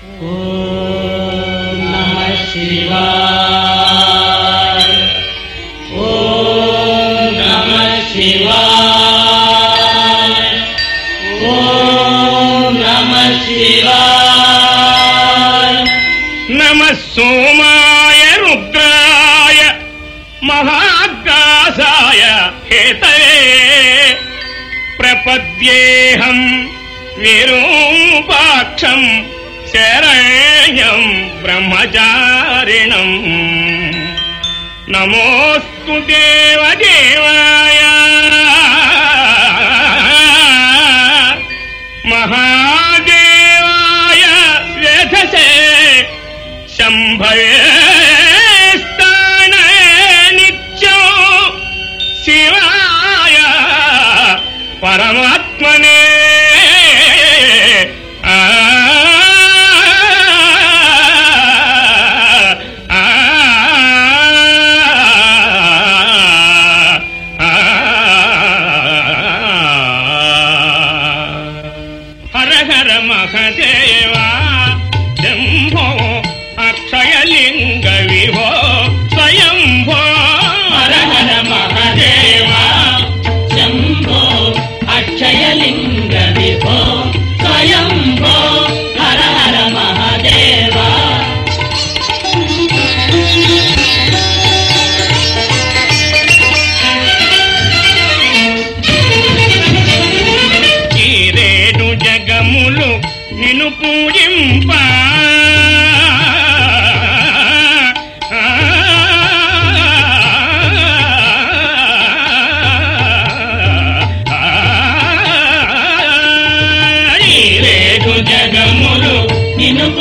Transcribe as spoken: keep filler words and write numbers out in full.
ఓం నమః శివాయ. ఓం నమః శివాయ. ఓం నమః శివాయ. నమః సోమాయ రుద్రాయ మహాకాశాయ హేతయే ప్రపద్యేహం విరూపాక్షం శరణ్యం బ్రహ్మచారిణం. నమోస్తు దేవదేవాయ మహాదేవాయ వేధసే శంభయే స్థానే నిత్యం శివాయ పరమాత్మనే. ఆ హర హర మహదేవా శంభో అక్షయలింగ విభో స్వయంభో. హర హర మహదేవా శంభో అక్షయలింగ విభో స్వయంభో. హర హర మహదేవా. ఈ రేడు జగములు నిన్ను పూజింప ఈ రేడు జగములు నిన్ను